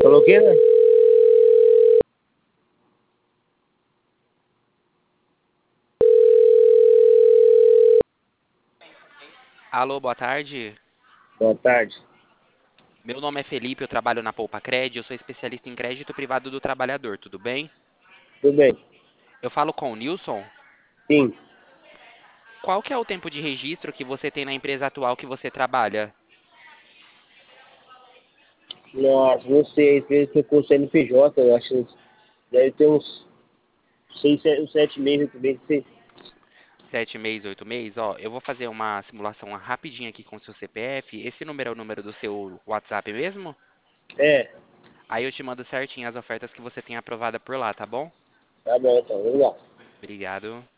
Falou o quê, né? Alô, boa tarde. Boa tarde. Meu nome é Felipe, eu trabalho na Poupa Cred, eu sou especialista em crédito privado do trabalhador, tudo bem? Tudo bem? Eu falo com o Nilson. Sim. Qual que é o tempo de registro que você tem na empresa atual que você trabalha? Nossa, não sei. Fez com o CNPJ, eu acho que deve ter uns 6, 7 meses, 8 meses, sei. 7 meses, 8 meses? Ó, eu vou fazer uma simulação rapidinha aqui com o seu CPF. Esse número é o número do seu WhatsApp mesmo? É, Aí eu te mando certinho as ofertas que você tem aprovada por lá, tá bom? tá bom então, vamos lá. Obrigado.